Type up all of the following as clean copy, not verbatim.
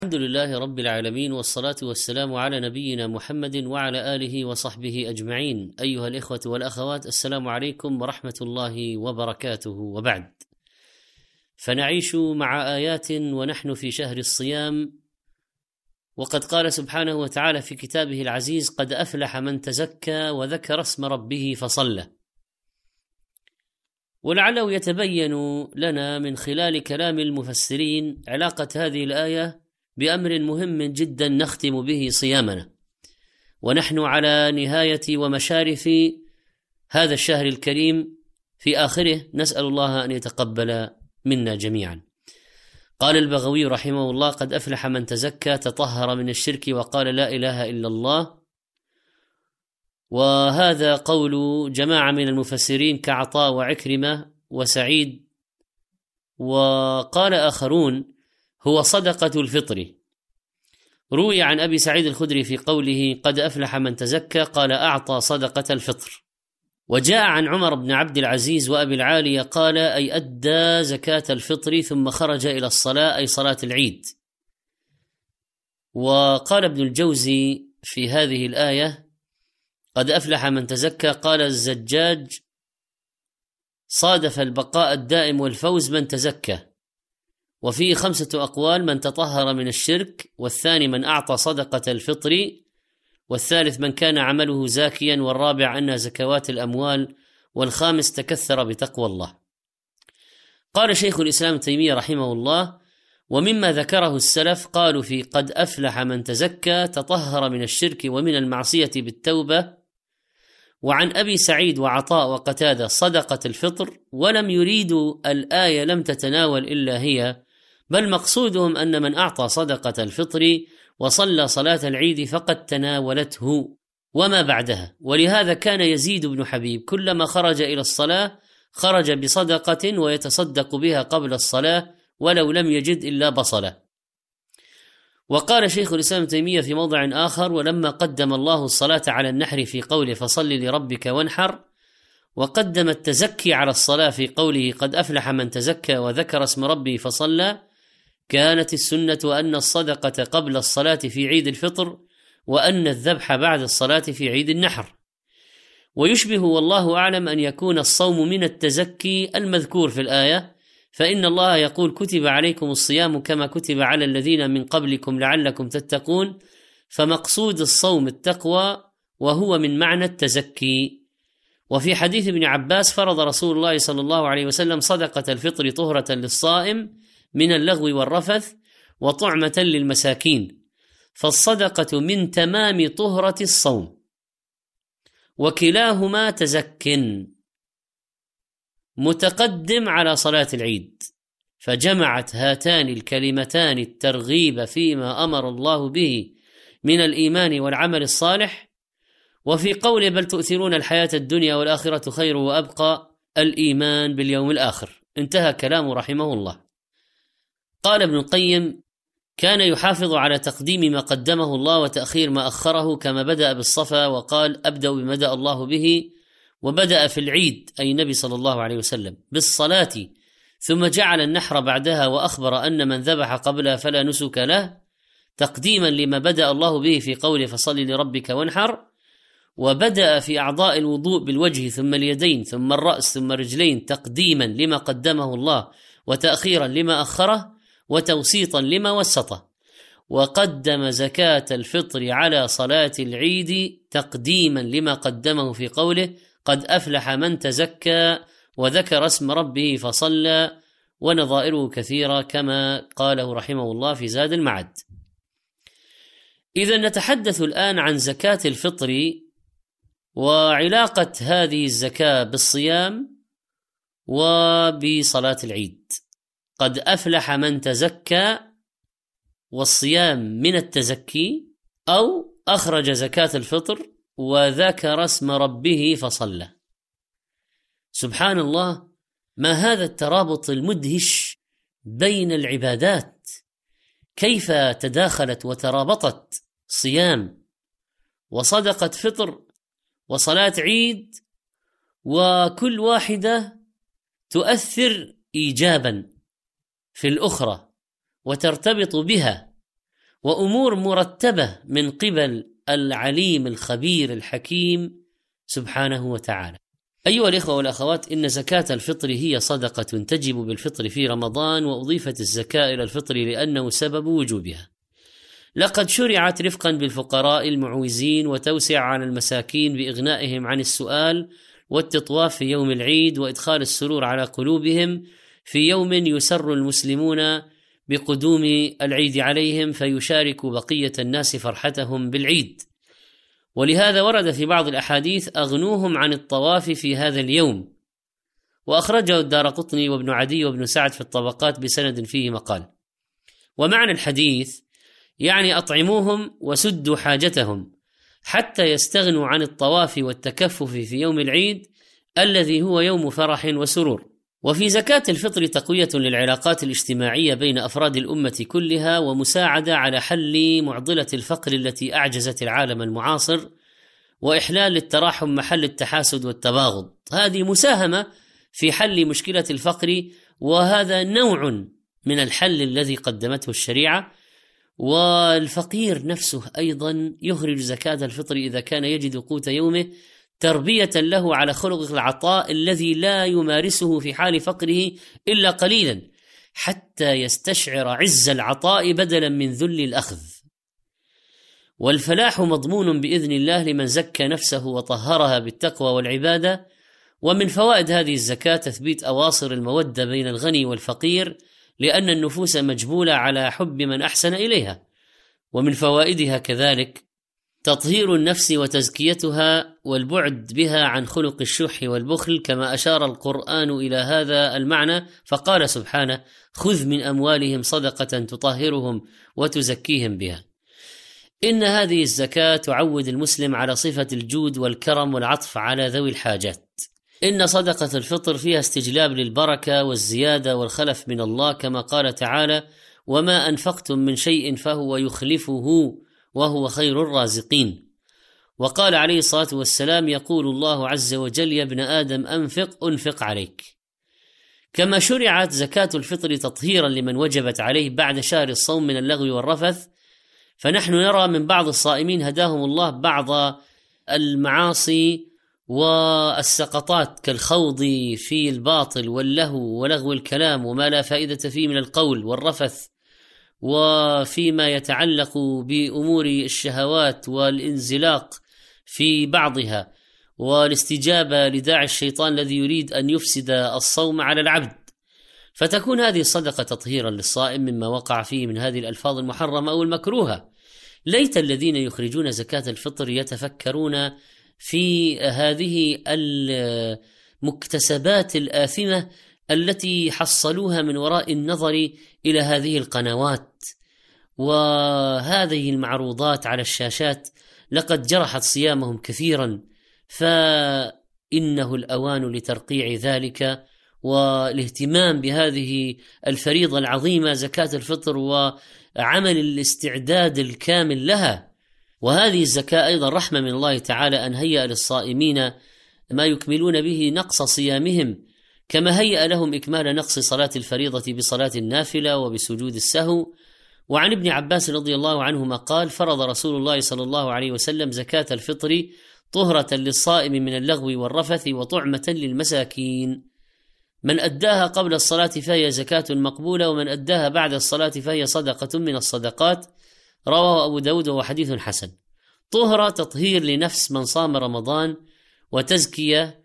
الحمد لله رب العالمين، والصلاة والسلام على نبينا محمد وعلى آله وصحبه أجمعين. أيها الإخوة والأخوات، السلام عليكم ورحمة الله وبركاته. وبعد، فنعيش مع آيات ونحن في شهر الصيام، وقد قال سبحانه وتعالى في كتابه العزيز: قد أفلح من تزكى وذكر اسم ربه فصلى. ولعله يتبين لنا من خلال كلام المفسرين علاقة هذه الآية بأمر مهم جدا نختم به صيامنا، ونحن على نهاية ومشارف هذا الشهر الكريم، في آخره نسأل الله أن يتقبل منا جميعا. قال البغوي رحمه الله: قد أفلح من تزكى، تطهر من الشرك وقال لا إله إلا الله. وهذا قول جماعة من المفسرين كعطاء وعكرمة وسعيد. وقال آخرون: هو صدقة الفطر. روي عن أبي سعيد الخدري في قوله قد أفلح من تزكى قال: أعطى صدقة الفطر. وجاء عن عمر بن عبد العزيز وأبي العالية قال: أي أدى زكاة الفطر ثم خرج إلى الصلاة، أي صلاة العيد. وقال ابن الجوزي في هذه الآية: قد أفلح من تزكى، قال الزجاج: صادف البقاء الدائم والفوز من تزكى. وفيه 5 أقوال: من تطهر من الشرك، والثاني من أعطى صدقة الفطر، والثالث من كان عمله زاكيا، والرابع أن زكوات الأموال، والخامس تكثر بتقوى الله. قال شيخ الإسلام تيمية رحمه الله: ومما ذكره السلف قالوا في قد أفلح من تزكى تطهر من الشرك ومن المعصية بالتوبة. وعن أبي سعيد وعطاء وقتادة صدقة الفطر، ولم يريدوا الآية لم تتناول إلا هي، بل مقصودهم أن من أعطى صدقة الفطر وصلى صلاة العيد فقد تناولته وما بعدها. ولهذا كان يزيد بن حبيب كلما خرج إلى الصلاة خرج بصدقة ويتصدق بها قبل الصلاة ولو لم يجد إلا بصلة. وقال شيخ الإسلام تيمية في موضع آخر: ولما قدم الله الصلاة على النحر في قوله فصل لربك وانحر، وقدم التزكي على الصلاة في قوله قد أفلح من تزكى وذكر اسم ربه فصلى، كانت السنة أن الصدقة قبل الصلاة في عيد الفطر، وأن الذبح بعد الصلاة في عيد النحر. ويشبه والله أعلم أن يكون الصوم من التزكي المذكور في الآية، فإن الله يقول: كتب عليكم الصيام كما كتب على الذين من قبلكم لعلكم تتقون. فمقصود الصوم التقوى، وهو من معنى التزكي. وفي حديث ابن عباس: فرض رسول الله صلى الله عليه وسلم صدقة الفطر طهرة للصائم من اللغو والرفث وطعمة للمساكين، فالصدقة من تمام طهرة الصوم، وكلاهما تزك متقدم على صلاة العيد، فجمعت هاتان الكلمتان الترغيب فيما أمر الله به من الإيمان والعمل الصالح. وفي قوله بل تؤثرون الحياة الدنيا والآخرة خير وأبقى، الإيمان باليوم الآخر. انتهى كلامه رحمه الله. قال ابن القيم: كان يحافظ على تقديم ما قدمه الله وتأخير ما أخره، كما بدأ بالصفا وقال أبدأ بما بدأ الله به، وبدأ في العيد أي النبي صلى الله عليه وسلم بالصلاة، ثم جعل النحر بعدها، وأخبر أن من ذبح قبلها فلا نسك له، تقديما لما بدأ الله به في قوله فصل لربك وانحر. وبدأ في أعضاء الوضوء بالوجه ثم اليدين ثم الرأس ثم الرجلين، تقديما لما قدمه الله وتأخيرا لما أخره وتوسيطا لما وسطه. وقدم زكاة الفطر على صلاة العيد تقديما لما قدمه في قوله قد أفلح من تزكى وذكر اسم ربه فصلى، ونظائره كثيرة كما قاله رحمه الله في زاد المعد. إذا نتحدث الآن عن زكاة الفطر وعلاقة هذه الزكاة بالصيام وبصلاة العيد. قد أفلح من تزكى، والصيام من التزكي، أو أخرج زكاة الفطر وذكر اسم ربه فصلى. سبحان الله، ما هذا الترابط المدهش بين العبادات، كيف تداخلت وترابطت صيام وصدقة فطر وصلاة عيد، وكل واحدة تؤثر إيجابا في الأخرى وترتبط بها وأمور مرتبة من قبل العليم الخبير الحكيم سبحانه وتعالى. أيها الإخوة والأخوات، إن زكاة الفطر هي صدقة تجب بالفطر في رمضان، وأضيفت الزكاة إلى الفطر لأنه سبب وجوبها. لقد شرعت رفقا بالفقراء المعوزين وتوسع على المساكين بإغنائهم عن السؤال والتطواف في يوم العيد، وإدخال السرور على قلوبهم في يوم يسر المسلمون بقدوم العيد عليهم، فيشاركوا بقية الناس فرحتهم بالعيد. ولهذا ورد في بعض الأحاديث: أغنوهم عن الطواف في هذا اليوم. وأخرجه الدارقطني وابن عدي وابن سعد في الطبقات بسند فيه مقال. ومعنى الحديث يعني أطعموهم وسدوا حاجتهم حتى يستغنوا عن الطواف والتكفف في يوم العيد الذي هو يوم فرح وسرور. وفي زكاة الفطر تقوية للعلاقات الاجتماعية بين أفراد الأمة كلها، ومساعدة على حل معضلة الفقر التي أعجزت العالم المعاصر، وإحلال التراحم محل التحاسد والتباغض. هذه مساهمة في حل مشكلة الفقر، وهذا نوع من الحل الذي قدمته الشريعة. والفقير نفسه أيضا يخرج زكاة الفطر إذا كان يجد قوت يومه، تربية له على خلق العطاء الذي لا يمارسه في حال فقره إلا قليلا، حتى يستشعر عز العطاء بدلا من ذل الأخذ. والفلاح مضمون بإذن الله لمن زكى نفسه وطهرها بالتقوى والعبادة. ومن فوائد هذه الزكاة تثبيت أواصر المودة بين الغني والفقير، لأن النفوس مجبولة على حب من أحسن إليها. ومن فوائدها كذلك تطهير النفس وتزكيتها والبعد بها عن خلق الشح والبخل، كما أشار القرآن إلى هذا المعنى فقال سبحانه: خذ من أموالهم صدقة تطهرهم وتزكيهم بها. إن هذه الزكاة تعود المسلم على صفة الجود والكرم والعطف على ذوي الحاجات. إن صدقة الفطر فيها استجلاب للبركة والزيادة والخلف من الله، كما قال تعالى: وما أنفقتم من شيء فهو يخلفه وهو خير الرازقين. وقال عليه الصلاة والسلام: يقول الله عز وجل: يا ابن آدم أنفق عليك. كما شرعت زكاة الفطر تطهيرا لمن وجبت عليه بعد شهر الصوم من اللغو والرفث، فنحن نرى من بعض الصائمين هداهم الله بعض المعاصي والسقطات كالخوض في الباطل واللهو ولغو الكلام وما لا فائدة فيه من القول والرفث، وفيما يتعلق بأمور الشهوات والانزلاق في بعضها، والاستجابة لداعي الشيطان الذي يريد أن يفسد الصوم على العبد. فتكون هذه الصدقة تطهيرا للصائم مما وقع فيه من هذه الألفاظ المحرمة أو المكروهة. ليت الذين يخرجون زكاة الفطر يتفكرون في هذه المكتسبات الآثمة التي حصلوها من وراء النظر إلى هذه القنوات وهذه المعروضات على الشاشات. لقد جرحت صيامهم كثيرا، فإنه الأوان لترقيع ذلك والاهتمام بهذه الفريضة العظيمة زكاة الفطر، وعمل الاستعداد الكامل لها. وهذه الزكاة أيضا رحمة من الله تعالى أن هيأ للصائمين ما يكملون به نقص صيامهم، كما هيأ لهم إكمال نقص صلاة الفريضة بصلاة النافلة وبسجود السهو. وعن ابن عباس رضي الله عنهما قال: فرض رسول الله صلى الله عليه وسلم زكاة الفطر طهرة للصائم من اللغو والرفث وطعمة للمساكين. من أداها قبل الصلاة فهي زكاة مقبولة، ومن أداها بعد الصلاة فهي صدقة من الصدقات. رواه أبو داود وحديث حسن. طهرة تطهير لنفس من صام رمضان وتزكية،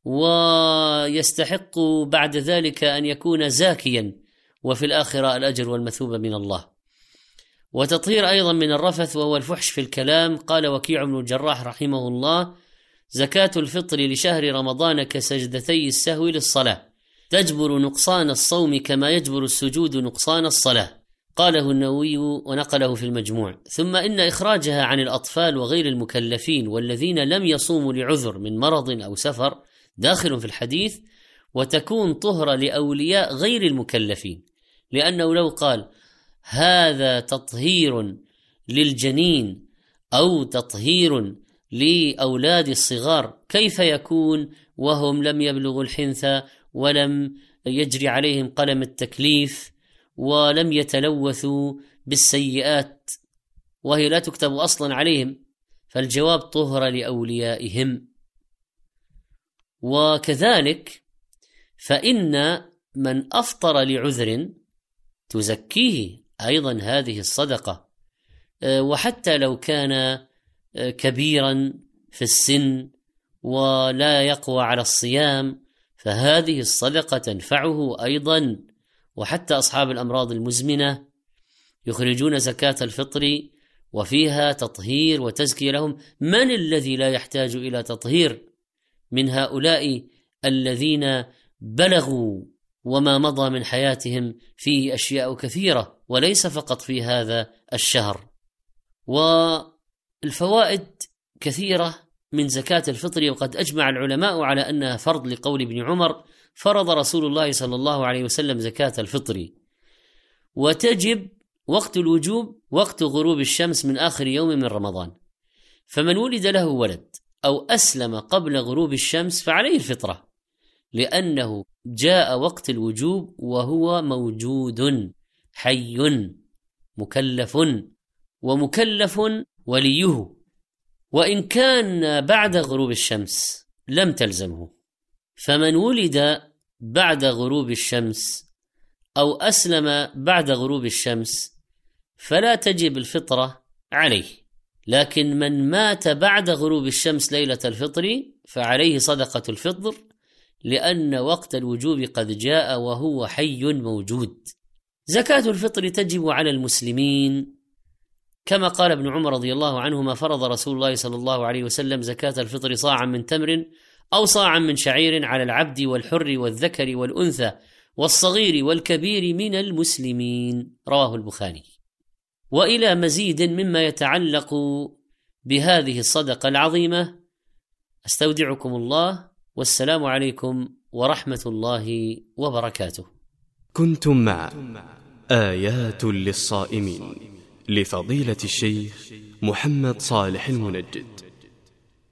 ويستحق بعد ذلك أن يكون زاكيا، وفي الآخرة الأجر والمثوبة من الله. وتطهير أيضا من الرفث وهو الفحش في الكلام. قال وكيع بن الجراح رحمه الله: زكاة الفطر لشهر رمضان كسجدتي السهو للصلاة، تجبر نقصان الصوم كما يجبر السجود نقصان الصلاة. قاله النووي ونقله في المجموع. ثم إن إخراجها عن الأطفال وغير المكلفين والذين لم يصوموا لعذر من مرض أو سفر داخل في الحديث، وتكون طهرة لأولياء غير المكلفين، لأنه لو قال هذا تطهير للجنين أو تطهير لأولاد الصغار كيف يكون وهم لم يبلغوا الحنثى ولم يجري عليهم قلم التكليف ولم يتلوثوا بالسيئات وهي لا تكتب أصلا عليهم، فالجواب طهر لأوليائهم. وكذلك فإن من أفطر لعذر تزكيه أيضا هذه الصدقة، وحتى لو كان كبيرا في السن ولا يقوى على الصيام فهذه الصدقة تنفعه أيضا. وحتى أصحاب الأمراض المزمنة يخرجون زكاة الفطر وفيها تطهير وتزكية لهم. من الذي لا يحتاج إلى تطهير من هؤلاء الذين بلغوا وما مضى من حياتهم فيه أشياء كثيرة وليس فقط في هذا الشهر؟ والفوائد كثيرة من زكاة الفطر، وقد أجمع العلماء على أنها فرض لقول ابن عمر: فرض رسول الله صلى الله عليه وسلم زكاة الفطر، وتجب وقت الوجوب وقت غروب الشمس من آخر يوم من رمضان، فمن ولد له ولد أو أسلم قبل غروب الشمس فعليه الفطرة، لأنه جاء وقت الوجوب وهو موجود حي مكلف، ومكلف وليه. وإن كان بعد غروب الشمس لم تلزمه، فمن ولد بعد غروب الشمس أو أسلم بعد غروب الشمس فلا تجب الفطرة عليه، لكن من مات بعد غروب الشمس ليلة الفطر فعليه صدقة الفطر، لأن وقت الوجوب قد جاء وهو حي موجود. زكاة الفطر تجب على المسلمين، كما قال ابن عمر رضي الله عنهما: فرض رسول الله صلى الله عليه وسلم زكاة الفطر صاعا من تمر أو صاعا من شعير على العبد والحر والذكر والأنثى والصغير والكبير من المسلمين، رواه البخاري. وإلى مزيد مما يتعلق بهذه الصدقة العظيمة أستودعكم الله، والسلام عليكم ورحمة الله وبركاته. كنتم مع آيات للصائمين لفضيلة الشيخ محمد صالح المنجد.